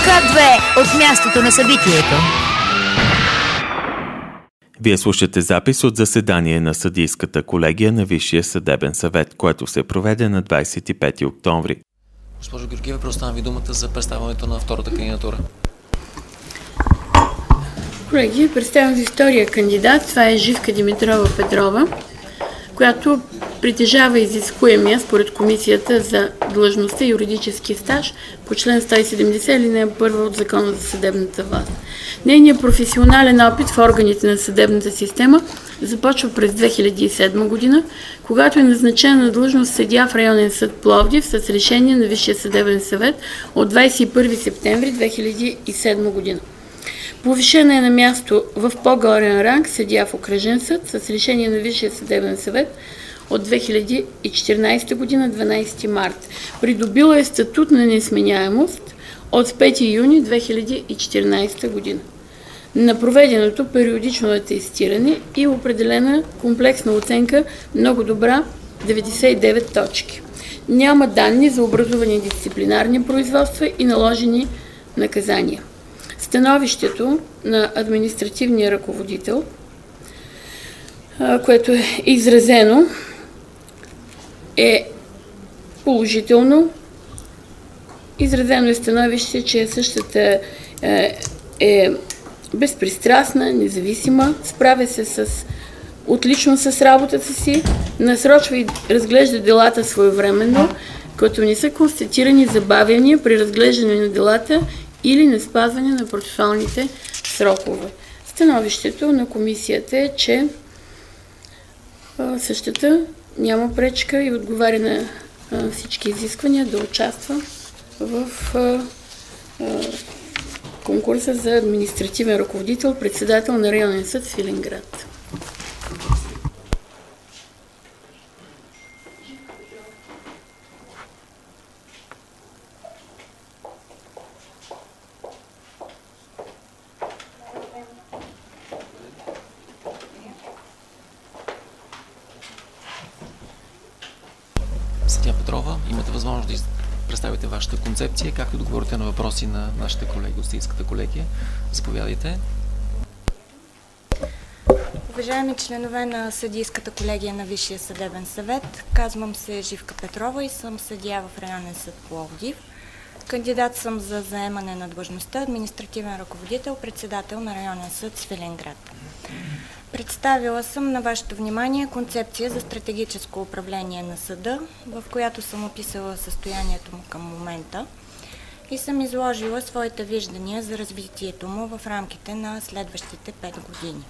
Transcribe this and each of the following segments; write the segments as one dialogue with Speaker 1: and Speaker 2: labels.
Speaker 1: Х2 от мястото на събитието.
Speaker 2: Вие слушате запис от заседание на Съдийската колегия на Висшия съдебен съвет, което се проведе на 25 октомври.
Speaker 3: Госпожо Георгиева, предоставям ви думата за представянето на втората кандидатура.
Speaker 4: Колеги, представям ви втория кандидат. Това е Живка Димитрова Петрова, която притежава изискуемия според комисията за длъжността и юридически стаж по член 170 алинея 1 от Закона за съдебната власт. Нейният професионален опит в органите на съдебната система започва през 2007 година, когато е назначена на длъжност съдия в районен съд Пловдив с решение на Висшия съдебен съвет от 21 септември 2007 година. Повишена е на място в по-горен ранг съдия в окръжен съд с решение на Висшия съдебен съвет от 2014 година, 12 март. Придобила е статут на несменяемост от 5 юни 2014 година. На проведеното периодично атестиране и определена комплексна оценка много добра 99 точки. Няма данни за образувани дисциплинарни производства и наложени наказания. Становището на административния ръководител, което е изразено, е положително. Изразено е становище, че същата е безпристрастна, независима, справя се отлично с работата си, насрочва и разглежда делата своевременно, като не са констатирани забавяния при разглеждане на делата или не спазване на процесуалните срокове. Становището на комисията е, че същата няма пречка и отговаря на всички изисквания да участва в конкурса за административен ръководител, председател на районен съд в Свиленград.
Speaker 3: Съдия Петрова, имате възможност да представите вашата концепция, както да отговорите на въпроси на нашите колеги от Съдийската колегия. Заповядайте.
Speaker 5: Уважаеми членове на Съдийската колегия на Висшия съдебен съвет, казвам се Живка Петрова и съм съдия в районен съд Пловдив. Кандидат съм за заемане на длъжността административен ръководител, председател на районен съд Свиленград. Представила съм на вашето внимание концепция за стратегическо управление на съда, в която съм описала състоянието му към момента и съм изложила своите виждания за развитието му в рамките на следващите 5 години.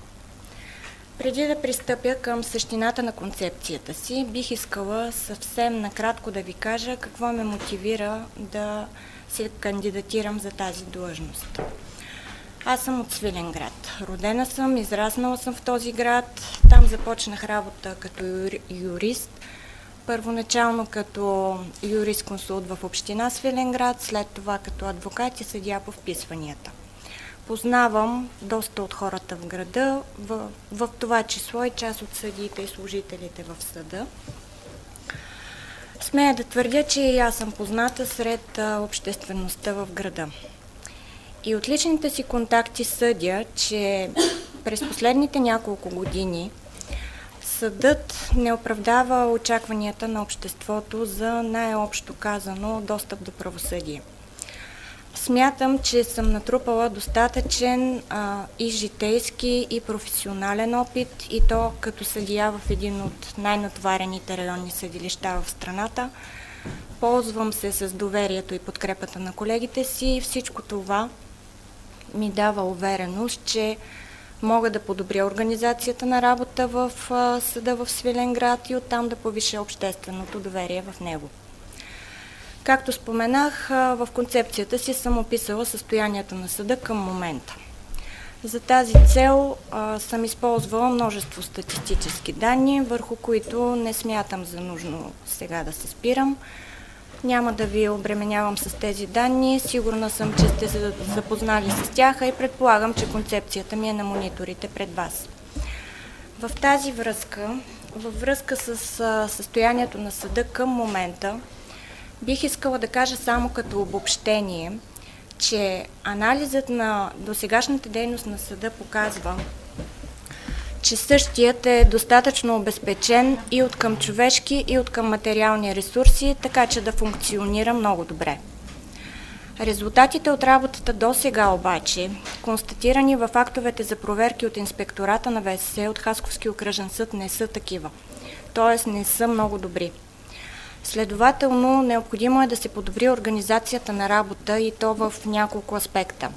Speaker 5: Преди да пристъпя към същината на концепцията си, бих искала съвсем накратко да ви кажа какво ме мотивира да се кандидатирам за тази длъжност. Аз съм от Свиленград. Родена съм, израснала съм в този град. Там започнах работа като юрист. Първоначално като юрисконсулт в община Свиленград, след това като адвокат и съдия по вписванията. Познавам доста от хората в града, в това число и част от съдиите и служителите в съда. Смея да твърдя, че и аз съм позната сред обществеността в града. И от личните си контакти съдя, че през последните няколко години съдът не оправдава очакванията на обществото за най-общо казано достъп до правосъдие. Смятам, че съм натрупала достатъчен и житейски, и професионален опит, и то като съдия в един от най-натоварените районни съдилища в страната. Ползвам се с доверието и подкрепата на колегите си. Всичко това ми дава увереност, че мога да подобря организацията на работа в съда в Свиленград и оттам да повиша общественото доверие в него. Както споменах, в концепцията си съм описала състоянието на съда към момента. За тази цел съм използвала множество статистически данни, върху които не смятам за нужно сега да се спирам. Няма да ви обременявам с тези данни. Сигурна съм, че сте се запознали с тях, и предполагам, че концепцията ми е на мониторите пред вас. В тази връзка, във връзка с състоянието на съда към момента, бих искала да кажа само като обобщение, че анализът на досегашната дейност на съда показва, че същият е достатъчно обезпечен и от към човешки, и от към материални ресурси, така че да функционира много добре. Резултатите от работата до сега обаче, констатирани в актовете за проверки от инспектората на ВСС от Хасковски окръжен съд, не са такива, т.е. не са много добри. Следователно, необходимо е да се подобри организацията на работа и то в няколко аспекта.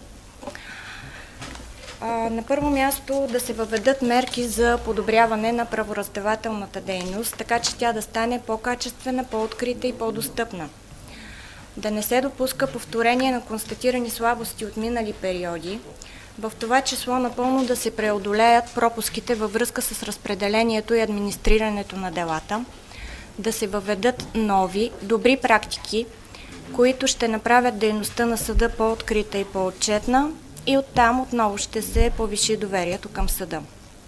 Speaker 5: На първо място да се въведат мерки за подобряване на правораздавателната дейност, така че тя да стане по-качествена, по-открита и по-достъпна. Да не се допуска повторение на констатирани слабости от минали периоди, в това число напълно да се преодолеят пропуските във връзка с разпределението и администрирането на делата, да се въведат нови, добри практики, които ще направят дейността на съда по-открита и по-отчетна и оттам отново ще се повиши доверието към съда.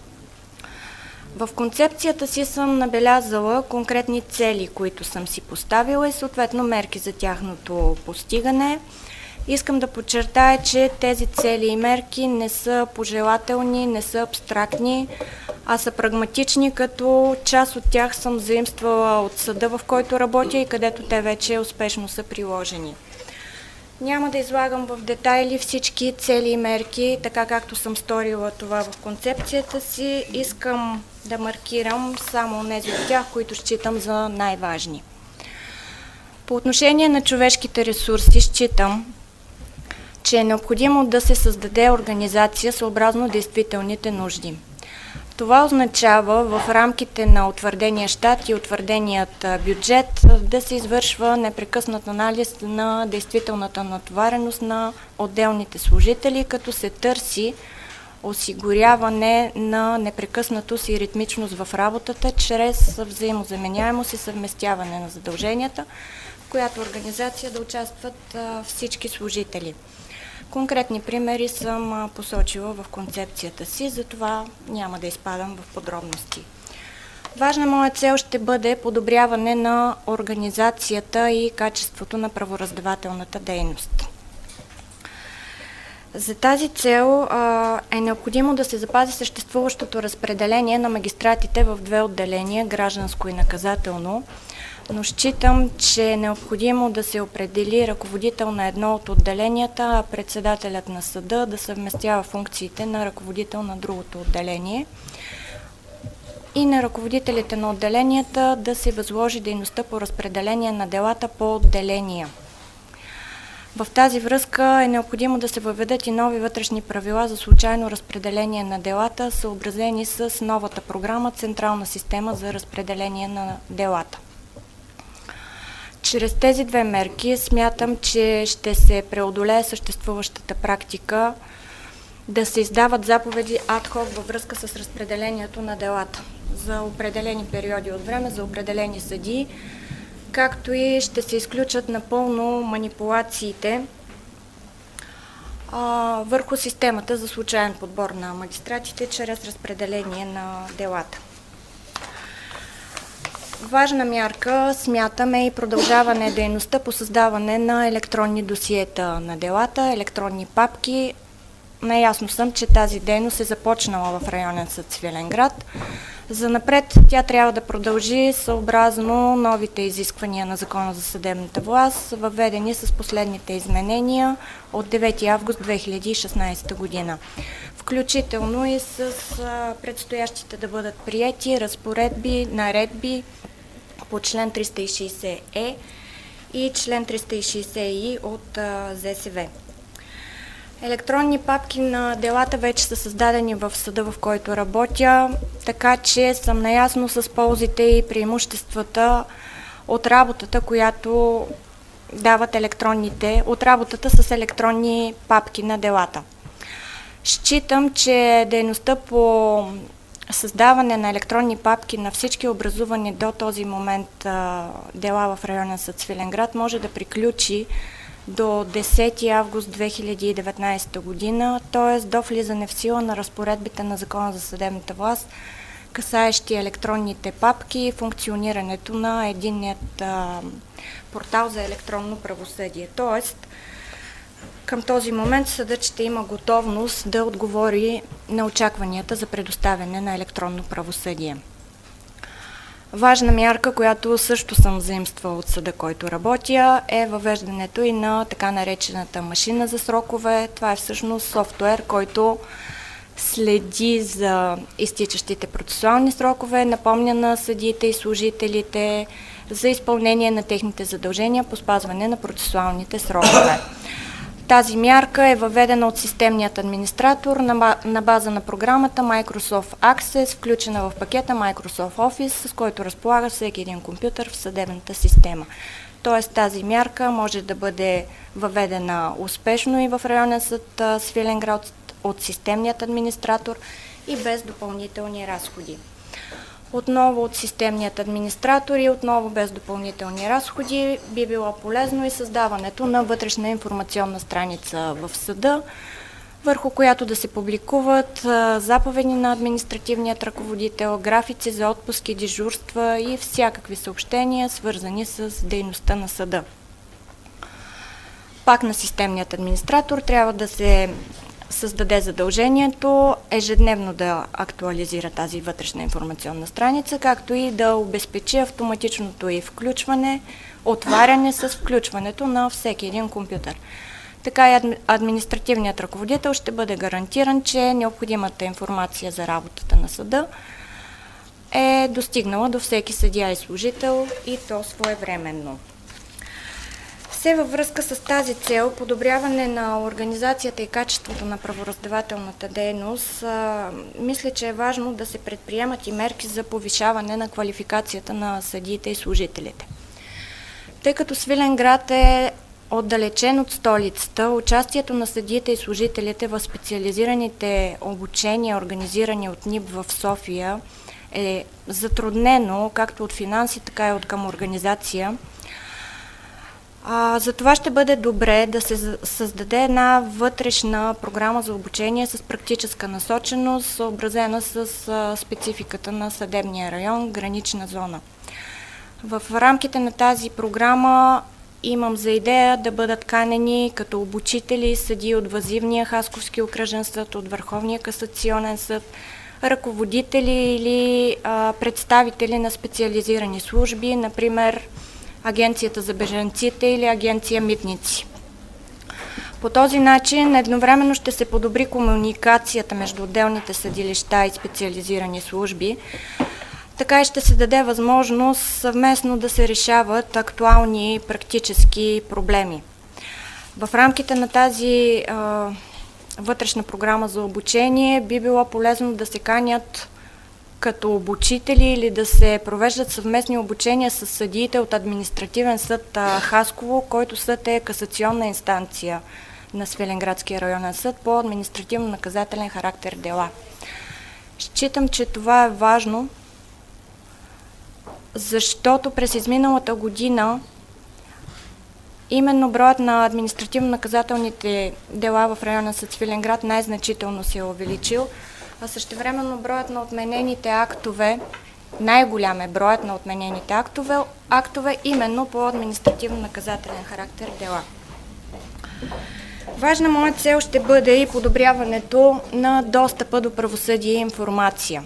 Speaker 5: В концепцията си съм набелязала конкретни цели, които съм си поставила и съответно мерки за тяхното постигане. Искам да подчертая, че тези цели и мерки не са пожелателни, не са абстрактни, а са прагматични, като част от тях съм заимствала от съда, в който работя и където те вече успешно са приложени. Няма да излагам в детайли всички цели и мерки, така както съм сторила това в концепцията си. Искам да маркирам само тези от тях, които считам за най-важни. По отношение на човешките ресурси считам, че е необходимо да се създаде организация съобразно действителните нужди. Това означава в рамките на утвърдения щат и утвърденият бюджет да се извършва непрекъснат анализ на действителната натовареност на отделните служители, като се търси осигуряване на непрекъснатост и ритмичност в работата чрез взаимозаменяемост и съвместяване на задълженията, в която организация да участват всички служители. Конкретни примери съм посочила в концепцията си, затова няма да изпадам в подробности. Важна моя цел ще бъде подобряване на организацията и качеството на правораздавателната дейност. За тази цел е необходимо да се запази съществуващото разпределение на магистратите в две отделения, гражданско и наказателно, но считам, че е необходимо да се определи ръководител на едно от отделенията, а председателят на съда да съвместява функциите на ръководител на другото отделение и на ръководителите на отделенията да се възложи дейността по разпределение на делата по отделения. В тази връзка е необходимо да се въведат и нови вътрешни правила за случайно разпределение на делата, съобразени с новата програма Централна система за разпределение на делата. Чрез тези две мерки смятам, че ще се преодолее съществуващата практика да се издават заповеди ад-хок във връзка с разпределението на делата за определени периоди от време, за определени съдии, както и ще се изключат напълно манипулациите върху системата за случайен подбор на магистратите чрез разпределение на делата. Важна мярка, смятаме, и продължаване дейността по създаване на електронни досиета на делата, електронни папки. Наясно съм, че тази дейност е започнала в районен съд Свиленград. Занапред тя трябва да продължи съобразно новите изисквания на Закона за съдебната власт, въведени с последните изменения от 9 август 2016 година. Включително и с предстоящите да бъдат приети разпоредби, наредби по член 360Е и член 360И от ЗСВ. Електронни папки на делата вече са създадени в съда, в който работя, така че съм наясно с ползите и преимуществата от работата, която дават от работата с електронни папки на делата. Считам, че дейността по създаване на електронни папки на всички образувани до този момент дела в районен съд Свиленград може да приключи до 10 август 2019 година, т.е. до влизане в сила на разпоредбите на Закона за съдебната власт, касаещи електронните папки и функционирането на единният портал за електронно правосъдие. Т.е. към този момент съдът ще има готовност да отговори на очакванията за предоставяне на електронно правосъдие. Важна мярка, която също съм заимствала от съда, който работя, е въвеждането и на така наречената машина за срокове. Това е всъщност софтуер, който следи за изтичащите процесуални срокове, напомня на съдиите и служителите за изпълнение на техните задължения по спазване на процесуалните срокове. Тази мярка е въведена от системният администратор на база на програмата Microsoft Access, включена в пакета Microsoft Office, с който разполага всеки един компютър в съдебната система. Тоест тази мярка може да бъде въведена успешно и в районен съд Свиленград от системният администратор и без допълнителни разходи. Отново от системният администратор и отново без допълнителни разходи би било полезно и създаването на вътрешна информационна страница в съда, върху която да се публикуват заповеди на административният ръководител, графици за отпуски, дежурства и всякакви съобщения, свързани с дейността на съда. Пак на системният администратор трябва да се създаде задължението ежедневно да актуализира тази вътрешна информационна страница, както и да обезпечи автоматичното ѝ включване, отваряне с включването на всеки един компютър. Така и административният ръководител ще бъде гарантиран, че необходимата информация за работата на съда е достигнала до всеки съдия и служител и то своевременно. Все във връзка с тази цел, подобряване на организацията и качеството на правораздавателната дейност, мисля, че е важно да се предприемат и мерки за повишаване на квалификацията на съдиите и служителите. Тъй като Свиленград е отдалечен от столицата, участието на съдиите и служителите в специализираните обучения, организирани от НИБ в София, е затруднено както от финанси, така и от към организация. За това ще бъде добре да се създаде една вътрешна програма за обучение с практическа насоченост, съобразена с спецификата на съдебния район, гранична зона. В рамките на тази програма имам за идея да бъдат канени като обучители съдии от Въззивния Хасковски окръжен съд, от Върховния касационен съд, ръководители или представители на специализирани служби, например Агенцията за бежанците или Агенция Митници. По този начин едновременно ще се подобри комуникацията между отделните съдилища и специализирани служби, така и ще се даде възможност съвместно да се решават актуални практически проблеми. В рамките на тази вътрешна програма за обучение би било полезно да се канят като обучители или да се провеждат съвместни обучения с съдиите от административен съд Хасково, който съд е касационна инстанция на Свиленградския районен съд по административно-наказателен характер дела. Считам, че това е важно, защото през изминалата година именно броят на административно-наказателните дела в района съд Свиленград най-значително се е увеличил, а същевременно броят на отменените актове, най-голям е броят на отменените актове именно по административно-наказателен характер дела. Важна моя цел ще бъде и подобряването на достъпа до правосъдие и информация.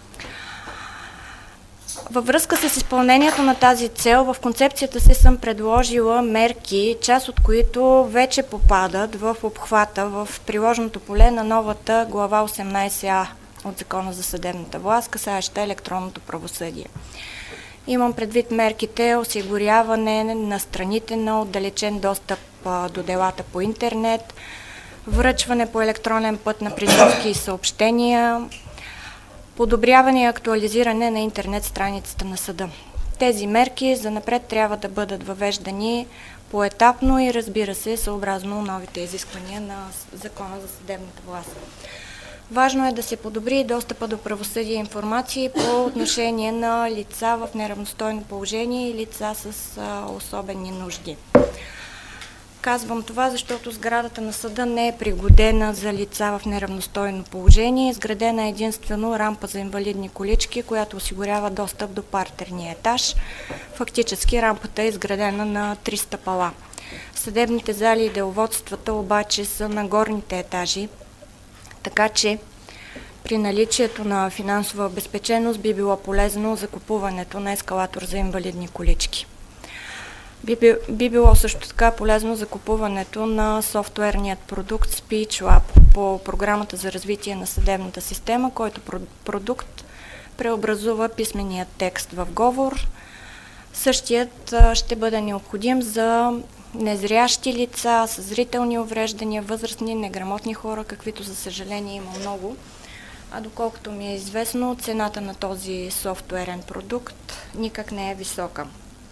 Speaker 5: Във връзка с изпълнението на тази цел, в концепцията си съм предложила мерки, част от които вече попадат в обхвата, в приложното поле на новата глава 18а от Закона за съдебната власт, касаеща електронното правосъдие. Имам предвид мерките осигуряване на страните на отдалечен достъп до делата по интернет, връчване по електронен път на призовки и съобщения, подобряване и актуализиране на интернет страницата на съда. Тези мерки занапред трябва да бъдат въвеждани поетапно и, разбира се, съобразно новите изисквания на Закона за съдебната власт. Важно е да се подобри достъпа до правосъдие и информации по отношение на лица в неравностойно положение и лица с особени нужди. Казвам това, защото сградата на съда не е пригодена за лица в неравностойно положение. Изградена е единствено рампа за инвалидни колички, която осигурява достъп до партерния етаж. Фактически рампата е изградена на 3 стъпала. Съдебните зали и деловодствата обаче са на горните етажи, така че при наличието на финансова обезпеченост би било полезно закупуването на ескалатор за инвалидни колички. Би било също така полезно закупуването на софтуерният продукт SpeechLab по програмата за развитие на съдебната система, който продукт преобразува писменият текст в говор. Същият ще бъде необходим за незрящи лица, с зрителни увреждания, възрастни, неграмотни хора, каквито за съжаление има много. А доколкото ми е известно, цената на този софтуерен продукт никак не е висока.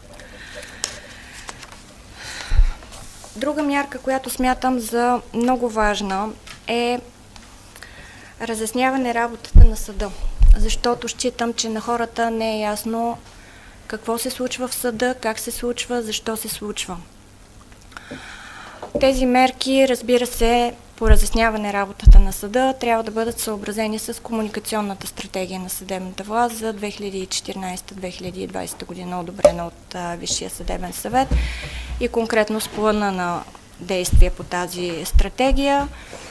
Speaker 5: Друга мярка, която смятам за много важна, е разясняване работата на съда, защото считам, че на хората не е ясно какво се случва в съда, как се случва, защо се случва. Тези мерки, разбира се, по разясняване работата на съда, трябва да бъдат съобразени с комуникационната стратегия на съдебната власт за 2014-2020 година, одобрена от Висшия съдебен съвет и конкретно с плана на действие по тази стратегия.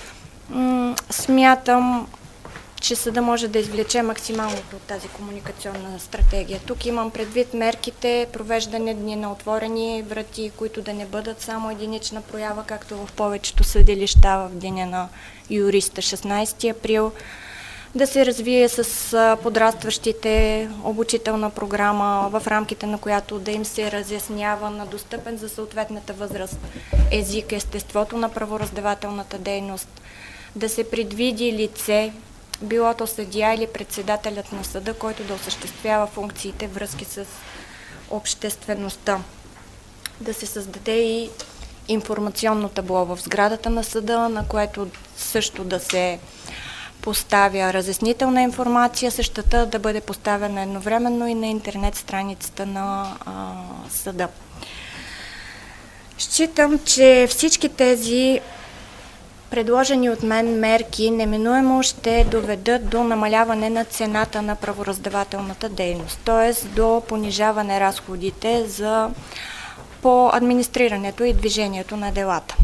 Speaker 5: Смятам, че съда може да извлече максималното от тази комуникационна стратегия. Тук имам предвид мерките, провеждане дни на отворени врати, които да не бъдат само единична проява, както в повечето съдилища в деня на юриста 16 април, да се развие с подрастващите обучителна програма, в рамките на която да им се разяснява на достъпен за съответната възраст език, естеството на правораздавателната дейност, да се предвиди лице, било то съдия или председателят на съда, който да осъществява функциите, връзки с обществеността. Да се създаде и информационно табло в сградата на съда, на което също да се поставя разяснителна информация, същата да бъде поставена едновременно и на интернет страницата на съда. Считам, че всички тези предложени от мен мерки неминуемо ще доведат до намаляване на цената на правораздавателната дейност, т.е. до понижаване разходите по администрирането и движението на делата.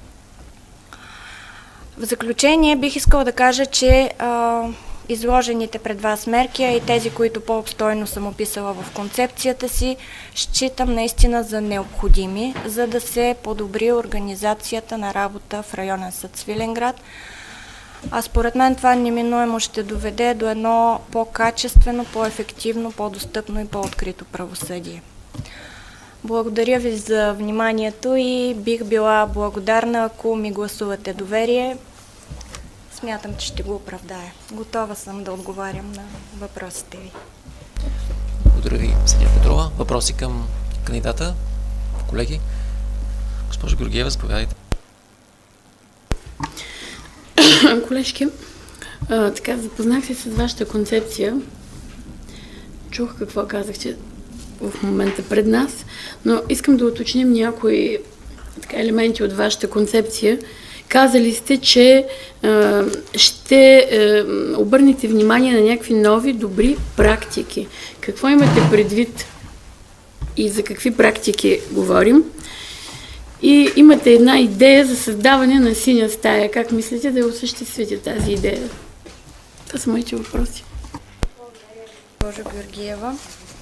Speaker 5: В заключение бих искала да кажа, че изложените пред вас мерки, и тези, които по-обстойно съм описала в концепцията си, считам наистина за необходими, за да се подобри организацията на работа в районен съд Свиленград. А според мен това неминуемо ще доведе до едно по-качествено, по-ефективно, по-достъпно и по-открито правосъдие. Благодаря ви за вниманието и бих била благодарна, ако ми гласувате доверие. Смятам, че ще го оправдая. Готова съм да отговарям на въпросите ви.
Speaker 3: Благодаря ви, съдия Петрова. Въпроси към кандидата? Колеги? Госпожо Георгиева, заповядайте.
Speaker 4: Колежки, така запознах се с вашата концепция. Чух какво казахте в момента пред нас, но искам да уточним някои елементи от вашата концепция. Казали сте, че ще обърнете внимание на някакви нови, добри практики. Какво имате предвид и за какви практики говорим? И имате една идея за създаване на синя стая. Как мислите да осъществите тази идея? Това са моите въпроси.
Speaker 5: Благодаря, госпожо Георгиева.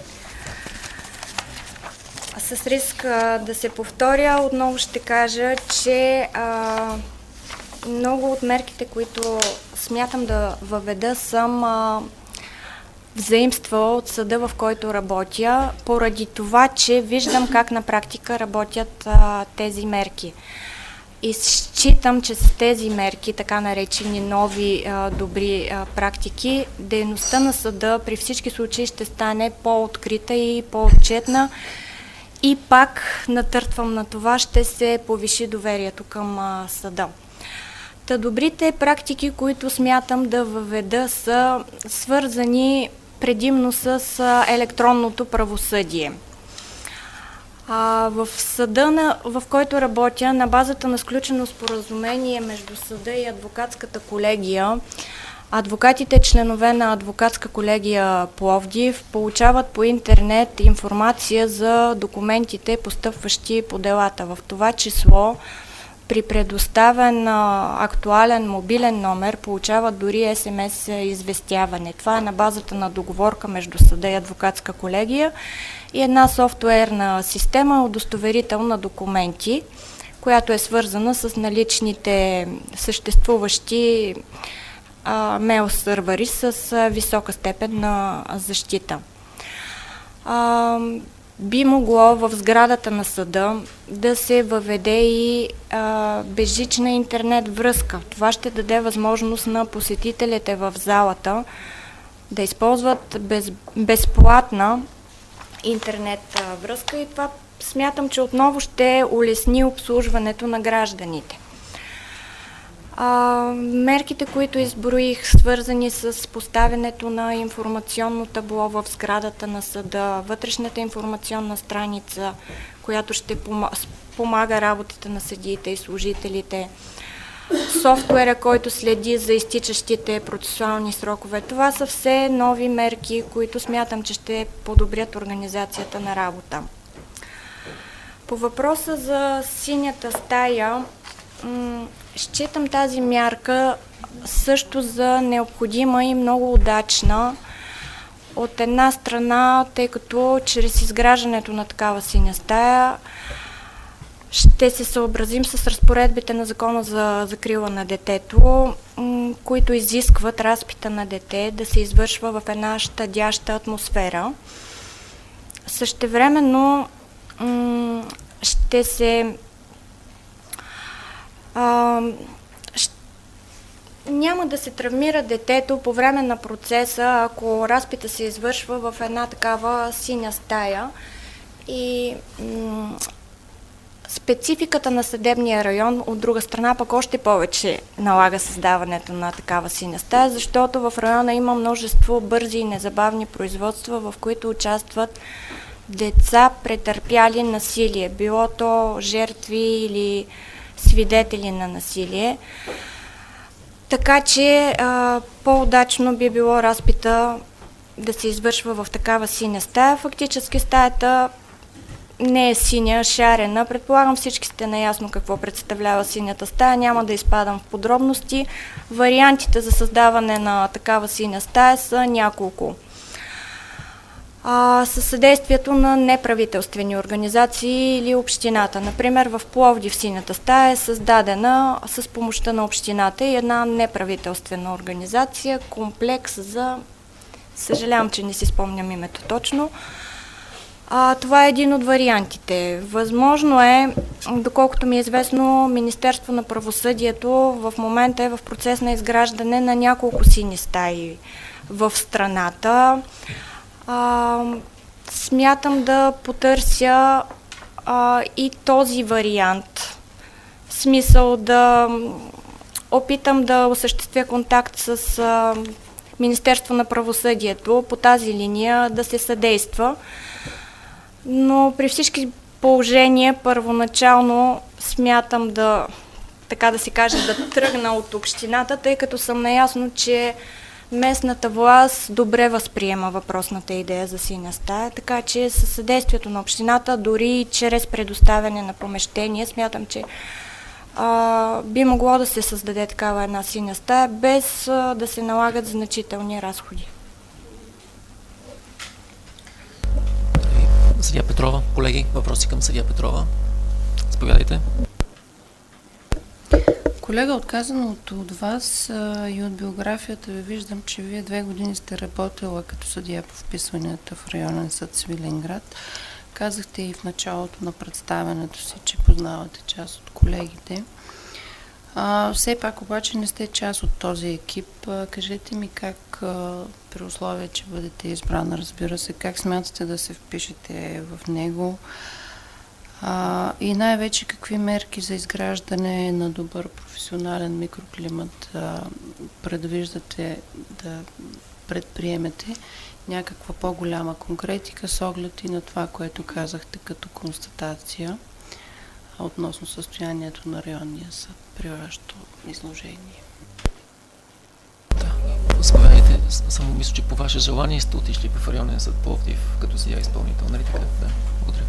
Speaker 5: С риск да се повторя, отново ще кажа, че много от мерките, които смятам да въведа, съм взаимствала от съда, в който работя, поради това, че виждам как на практика работят тези мерки. И считам, че с тези мерки, така наречени нови добри практики, дейността на съда при всички случаи ще стане по-открита и по-отчетна. И пак натъртвам на това, ще се повиши доверието към съда. Та добрите практики, които смятам да въведа, са свързани предимно с електронното правосъдие. В съда, в който работя, на базата на сключено споразумение между съда и адвокатската колегия, Адвокатите, членове на адвокатска колегия Пловдив, получават по интернет информация за документите, постъпващи по делата. В това число, при предоставен актуален мобилен номер, получават дори СМС известяване. Това е на базата на договорка между съда и адвокатска колегия и една софтуерна система, удостоверител на документи, която е свързана с наличните съществуващи мейл сървъри с висока степен на защита. Би могло в сградата на съда да се въведе и безжична интернет връзка. Това ще даде възможност на посетителите в залата да използват безплатна интернет връзка и това смятам, че отново ще улесни обслужването на гражданите. Мерките, които изброих, свързани с поставянето на информационно табло в сградата на съда, вътрешната информационна страница, която ще помага работата на съдиите и служителите, софтуера, който следи за изтичащите процесуални срокове. Това са все нови мерки, които смятам, че ще подобрят организацията на работа. По въпроса за синята стая, считам тази мярка също за необходима и много удачна. От една страна, тъй като чрез изграждането на такава синя стая ще се съобразим с разпоредбите на Закона за закрила на детето, които изискват разпита на дете да се извършва в една щадяща атмосфера. Същевременно ще се няма да се травмира детето по време на процеса, ако разпита се извършва в една такава синя стая. И спецификата на съдебния район, от друга страна, пък още повече налага създаването на такава синя стая, защото в района има множество бързи и незабавни производства, в които участват деца, претърпяли насилие, било то жертви или свидетели на насилие. Така че по-удачно би било разпита да се извършва в такава синя стая. Фактически стаята не е синя, шарена. Предполагам, всички сте наясно какво представлява синята стая. Няма да изпадам в подробности. Вариантите за създаване на такава синя стая са няколко. Със съдействието на неправителствени организации или общината. Например, в Пловдив синята стая е създадена с помощта на общината и една неправителствена организация, комплекс за... Съжалявам, че не си спомням името точно. Това е един от вариантите. Възможно е, доколкото ми е известно, Министерство на правосъдието в момента е в процес на изграждане на няколко сини стаи в страната. Смятам да потърся и този вариант. В смисъл да опитам да осъществя контакт с Министерство на правосъдието по тази линия да се съдейства. Но при всички положения първоначално смятам да, така да се каже, да тръгна от общината, тъй като съм наясно, че местната власт добре възприема въпросната идея за синя стая, така че със съдействието на общината, дори и чрез предоставяне на помещение, смятам, че би могло да се създаде такава една синя стая, без да се налагат значителни разходи.
Speaker 3: Съдия Петрова, колеги, въпроси към съдия Петрова. Заповядайте.
Speaker 6: Колега, отказаното от вас и от биографията ви виждам, че вие 2 години сте работила като съдия по вписванията в районен съд Свиленград. Казахте и в началото на представянето си, че познавате част от колегите. Все пак обаче не сте част от този екип. Кажете ми как, при условие, че бъдете избрана, разбира се, как смятате да се впишете в него и най-вече какви мерки за изграждане на добър професионален микроклимат предвиждате да предприемете, някаква по-голяма конкретика с оглед и на това, което казахте като констатация относно състоянието на районния съд при вашето изложение.
Speaker 3: Да. Заповядайте. Само мисля, че по ваше желание сте отишли в районен съд Пловдив като съдия изпълнител, нали така? Да, благодаря.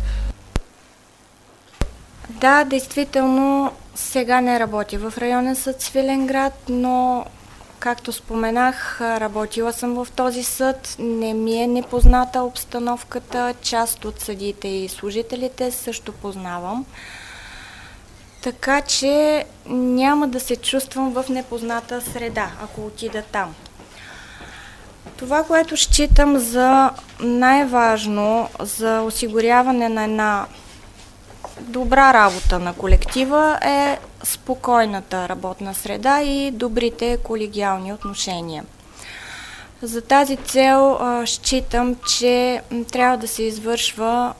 Speaker 5: Да, действително сега не работя в районен съд Свиленград, но както споменах, работила съм в този съд, не ми е непозната обстановката, част от съдиите и служителите също познавам. Така че няма да се чувствам в непозната среда, ако отида там. Това, което считам за най-важно за осигуряване на една добра работа на колектива е спокойната работна среда и добрите колегиални отношения. За тази цел считам, че трябва да се извършва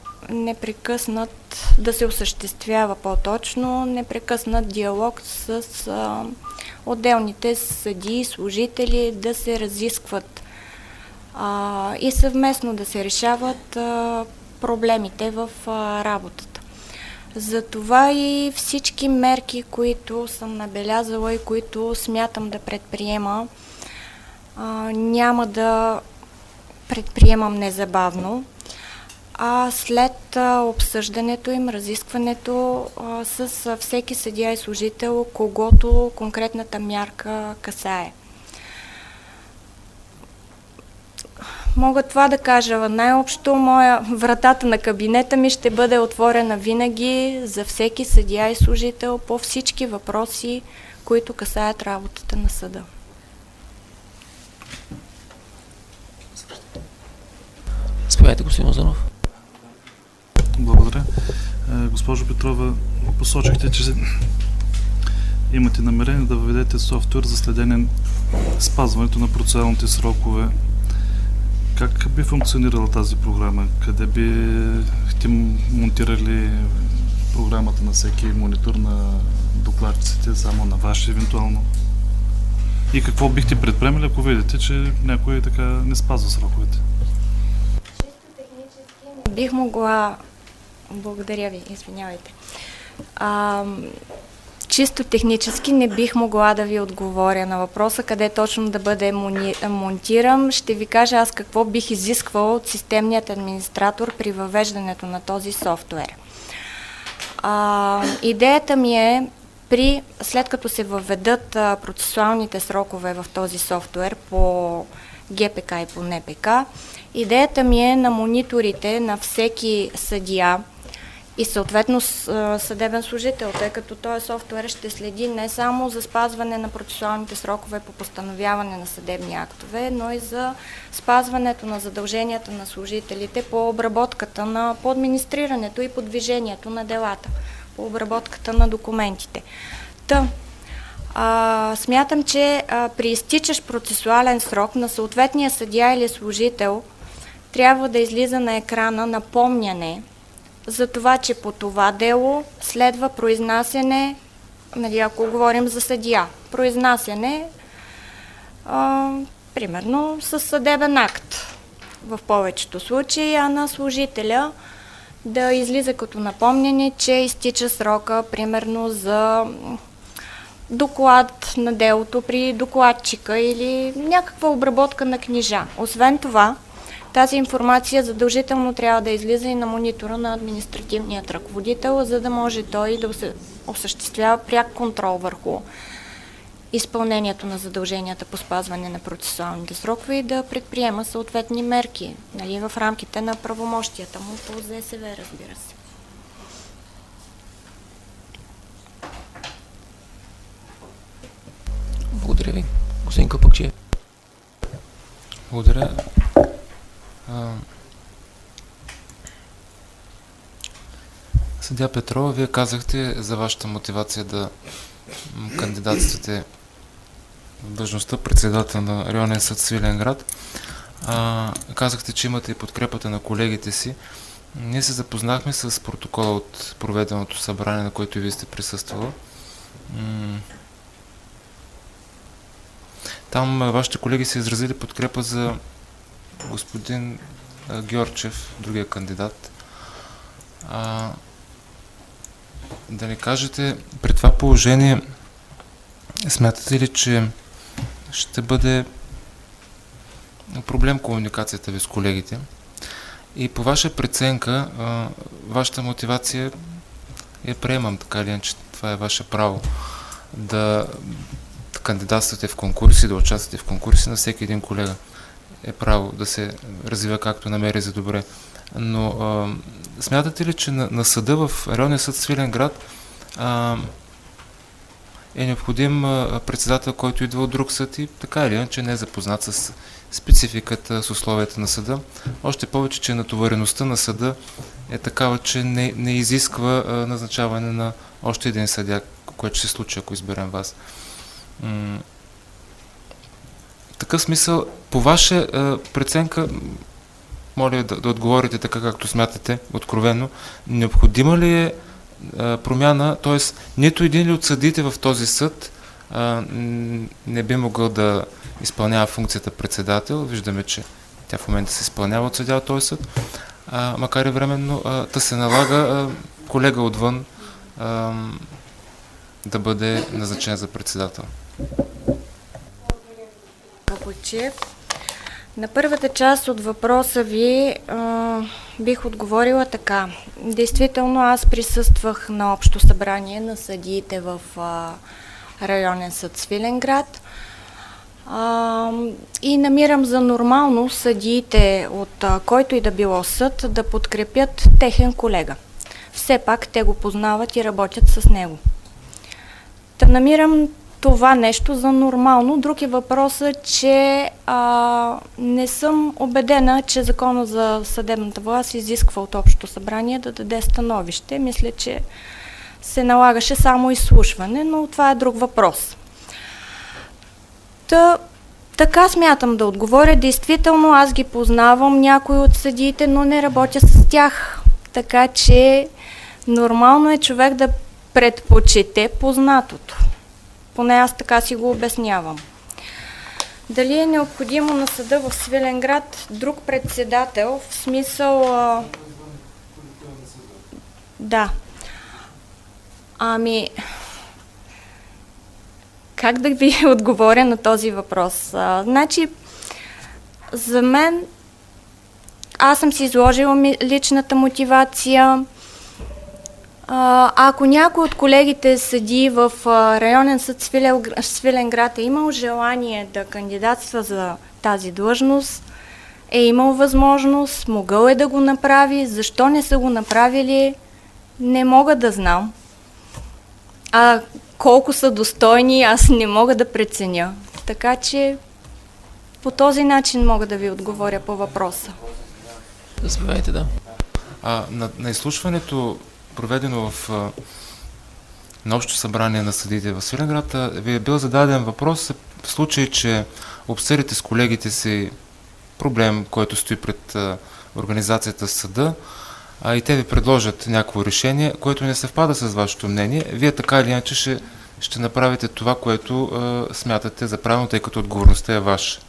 Speaker 5: да се осъществява по-точно непрекъснат диалог с отделните съдии, служители, да се разискват и съвместно да се решават проблемите в работата. Затова и всички мерки, които съм набелязала и които смятам да предприема, няма да предприемам незабавно, а след обсъждането им, разискването с всеки съдия и служител, когото конкретната мярка касае. Мога това да кажа. Най-общо вратата на кабинета ми ще бъде отворена винаги за всеки съдия и служител по всички въпроси, които касаят работата на съда.
Speaker 3: Заповядайте, господин Озанов.
Speaker 7: Благодаря. Госпожо Петрова, посочихте, че имате намерение да въведете софтуер за следене спазването на процесуалните срокове. Как би функционирала тази програма? Къде бихте монтирали програмата на всеки монитор на докладчиците, само на ваши евентуално? И какво бихте предприемали, ако видите, че някой така не спазва сроковете?
Speaker 5: Бих могла... Благодаря ви, извинявайте. Чисто технически не бих могла да ви отговоря на въпроса къде точно да бъде монтиран. Ще ви кажа аз какво бих изисквала от системният администратор при въвеждането на този софтуер. Идеята ми е, след като се въведат процесуалните срокове в този софтуер по ГПК и по НПК, идеята ми е на мониторите на всеки съдия и съответно съдебен служител, тъй като този софтуер ще следи не само за спазване на процесуалните срокове по постановяване на съдебни актове, но и за спазването на задълженията на служителите по обработката по администрирането и по движението на делата, по обработката на документите. Смятам, че при изтичащ процесуален срок на съответния съдия или служител трябва да излиза на екрана напомняне за това, че по това дело следва произнасяне, ако говорим за съдия, произнасяне примерно със съдебен акт в повечето случаи, а на служителя да излиза като напомняне, че изтича срока примерно за доклад на делото при докладчика или някаква обработка на книжа. Освен това, тази информация задължително трябва да излиза и на монитора на административният ръководител, за да може той да осъществява пряк контрол върху изпълнението на задълженията по спазване на процесуалните срокове и да предприема съответни мерки, в рамките на правомощията му по ЗСВ, разбира се.
Speaker 3: Благодаря ви. Господин Капакчиев.
Speaker 8: Благодаря. Съдия Петрова, вие казахте за вашата мотивация да кандидатствате в длъжността председател на районен съд Свиленград. Казахте, че имате и подкрепата на колегите си. Ние се запознахме с протокола от проведеното събрание, на което и вие сте присъствали. Там вашите колеги са изразили подкрепа за господин Георчев, другия кандидат. Да ни кажете, при това положение смятате ли, че ще бъде проблем комуникацията ви с колегите. И по ваша преценка, вашата мотивация приемам така или иначе, това е ваше право да кандидатствате в конкурси, да участвате в конкурси. На всеки един колега е право да се развива както намери за добре. Но смятате ли, че на съда в районния съд Свиленград е необходим председател, който идва от друг съд и така или иначе не е запознат с спецификата, с условията на съда? Още повече, че натовареността на съда е такава, че не изисква назначаване на още един съдия, което ще се случи, ако изберем вас. В такъв смисъл, по ваша преценка, моля да отговорите така, както смятате, откровенно, необходима ли е промяна, т.е. нито един ли от съдиите в този съд не би могъл да изпълнява функцията председател. Виждаме, че тя в момента се изпълнява от съдия от този съд, макар и временно да се налага колега отвън да бъде назначен за председател.
Speaker 5: На първата част от въпроса ви бих отговорила така. Действително аз присъствах на общо събрание на съдиите в районен съд Свиленград и намирам за нормално съдиите от който и да било съд да подкрепят техен колега. Все пак те го познават и работят с него. Та намирам това нещо за нормално. Друг е въпросът, че не съм убедена, че закона за съдебната власт изисква от общото събрание да даде становище. Мисля, че се налагаше само изслушване, но това е друг въпрос. Така смятам да отговоря. Действително аз ги познавам, някои от съдиите, но не работя с тях. Така че нормално е човек да предпочете познатото. Поне аз така си го обяснявам. Дали е необходимо на съда в Свиленград друг председател, в смисъл... Да. Как да ви отговоря на този въпрос? Значи, за мен, аз съм си изложила личната мотивация. Ако някой от колегите съдии в районен съд Свиленград е имал желание да кандидатства за тази длъжност, е имал възможност, могъл е да го направи. Защо не са го направили, не мога да знам. Колко са достойни, аз не мога да преценя. Така че по този начин мога да ви отговоря по въпроса.
Speaker 3: Заповядайте, да.
Speaker 8: На изслушването, проведено на общо събрание на съдиите в Свиленград, ви е бил зададен въпрос в случай, че обсъдите с колегите си проблем, който стои пред организацията в съда, и те ви предложат някакво решение, което не съвпада с вашето мнение. Вие така или иначе ще направите това, което смятате за правилно, тъй като отговорността е ваша.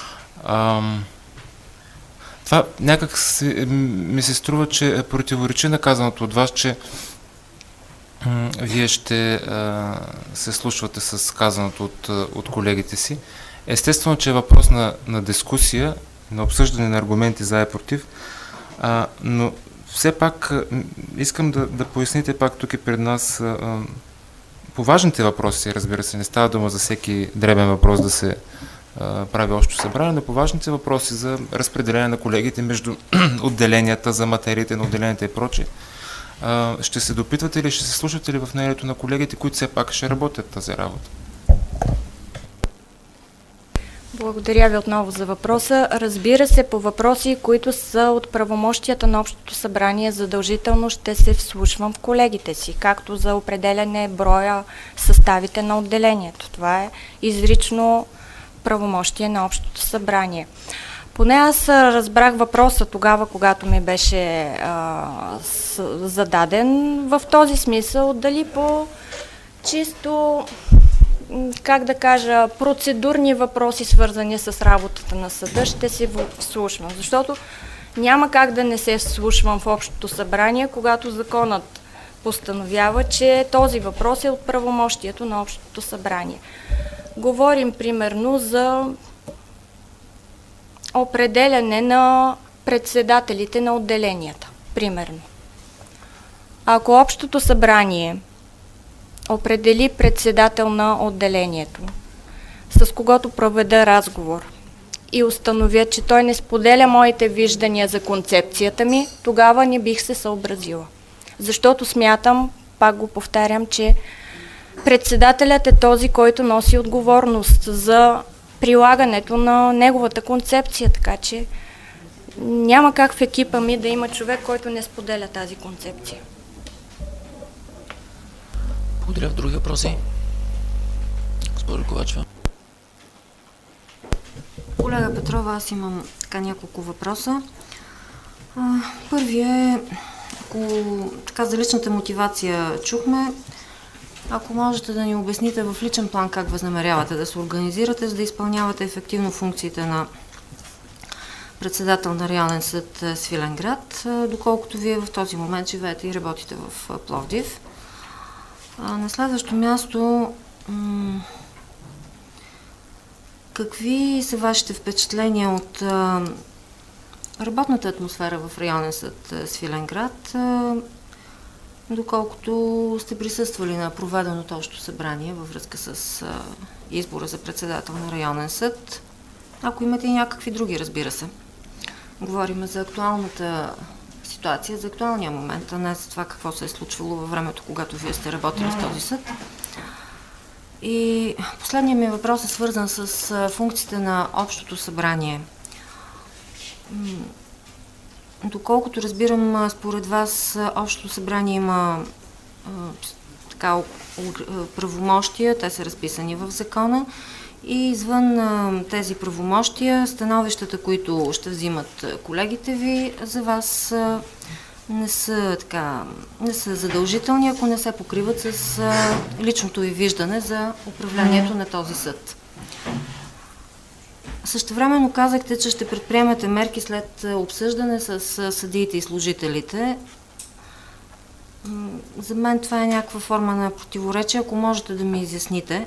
Speaker 8: Това някак ми се струва, че противоречи на казаното от вас, че вие ще се слушвате с казаното от колегите си. Естествено, че е въпрос на дискусия, на обсъждане на аргументи за и против, но все пак искам да поясните пак тук и пред нас по важните въпроси, разбира се, не става дума за всеки дребен въпрос да се прави общо събрание, но по важните въпроси за разпределение на колегите между отделенията, за материите на отделенията и прочее. Ще се допитвате ли, ще се слушате ли в мнението на колегите, които все пак ще работят тази работа?
Speaker 5: Благодаря ви отново за въпроса. Разбира се, по въпроси, които са от правомощията на общото събрание, задължително ще се вслушвам в колегите си, както за определяне броя съставите на отделението. Това е изрично правомощие на общото събрание. Поне аз разбрах въпроса тогава, когато ми беше зададен в този смисъл, дали по чисто, как да кажа, процедурни въпроси, свързани с работата на съда, ще се вслушвам. Защото няма как да не се вслушвам в общото събрание, когато законът постановява, че този въпрос е от правомощието на общото събрание. Говорим примерно за определяне на председателите на отделенията, примерно. Ако общото събрание определи председател на отделението, с когото проведа разговор и установя, че той не споделя моите виждания за концепцията ми, тогава не бих се съобразила. Защото смятам, пак го повтарям, че председателят е този, който носи отговорност за прилагането на неговата концепция, така че няма как в екипа ми да има човек, който не споделя тази концепция.
Speaker 3: Благодаря. В други въпроси? Госпожо Ковачева.
Speaker 9: Колега Петрова, аз имам така няколко въпроса. Първият е, ако така за личната мотивация чухме, ако можете да ни обясните в личен план как възнамерявате да се организирате, за да изпълнявате ефективно функциите на председател на районен съд Свиленград, доколкото вие в този момент живеете и работите в Пловдив. На следващо място, какви са вашите впечатления от работната атмосфера в районен съд Свиленград, доколкото сте присъствали на проведеното общо събрание във връзка с избора за председател на районен съд? Ако имате и някакви други, разбира се. Говорим за актуалната ситуация, за актуалния момент, а не за това какво се е случвало във времето, когато вие сте работили в този съд. И последният ми въпрос е свързан с функциите на общото събрание. Доколкото разбирам, според вас общото събрание има правомощия, те са разписани в закона, и извън тези правомощия, становищата, които ще взимат колегите ви, за вас не са задължителни, ако не се покриват с личното ви виждане за управлението на този съд. Същевременно казахте, че ще предприемете мерки след обсъждане с съдиите и служителите. За мен това е някаква форма на противоречие, ако можете да ми изясните.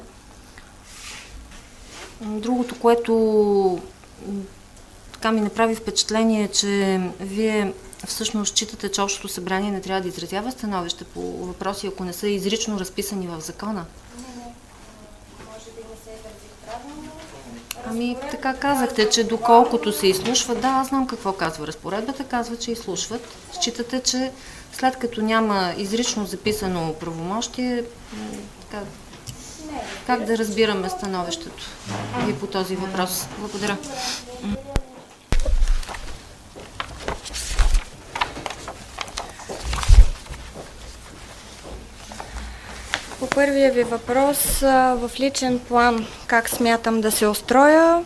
Speaker 9: Другото, което така ми направи впечатление, е, че вие всъщност считате, че общото събрание не трябва да изразява становище по въпроси, ако не са изрично разписани в закона.
Speaker 5: Може би не се изразих правилно.
Speaker 9: Ами така казахте, че доколкото се изслушват, да, аз знам какво казва разпоредбата, казва, че изслушват. Считате, че след като няма изрично записано правомощие, така, как да разбираме становището ви по този въпрос? Благодаря.
Speaker 5: По първия ви въпрос, в личен план как смятам да се устроя,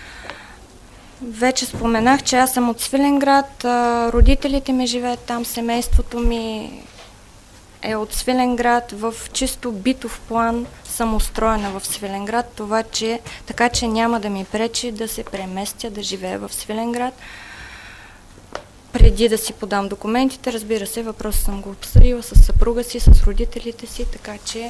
Speaker 5: вече споменах, че аз съм от Свиленград, родителите ми живеят там, семейството ми е от Свиленград, в чисто битов план съм устроена в Свиленград, така че няма да ми пречи да се преместя, да живея в Свиленград. Преди да си подам документите, разбира се, въпросът съм го обсъдила с съпруга си, с родителите си, така че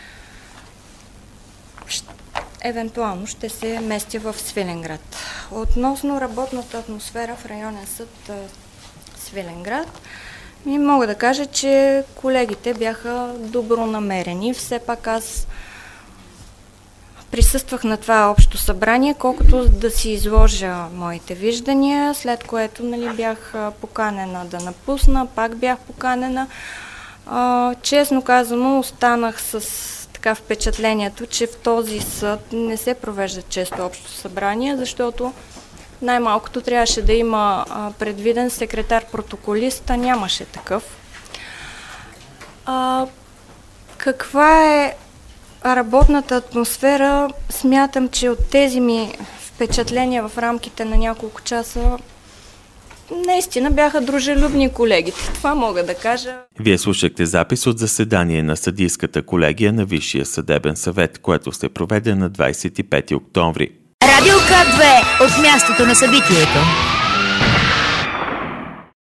Speaker 5: евентуално ще се местя в Свиленград. Относно работната атмосфера в районен съд Свиленград, мога да кажа, че колегите бяха добронамерени. Все пак аз присъствах на това общо събрание, колкото да си изложа моите виждания, след което бях поканена да напусна, пак бях поканена. Честно казано, останах с така впечатлението, че в този съд не се провежда често общо събрание, защото най-малкото трябваше да има предвиден секретар-протоколист, а нямаше такъв. Каква е работната атмосфера? Смятам, че от тези ми впечатления в рамките на няколко часа наистина бяха дружелюбни колегите. Това мога да кажа.
Speaker 2: Вие слушахте запис от заседание на съдийската колегия на Висшия съдебен съвет, което се проведе на 25 октомври.
Speaker 1: Радио К2 от мястото на събитието.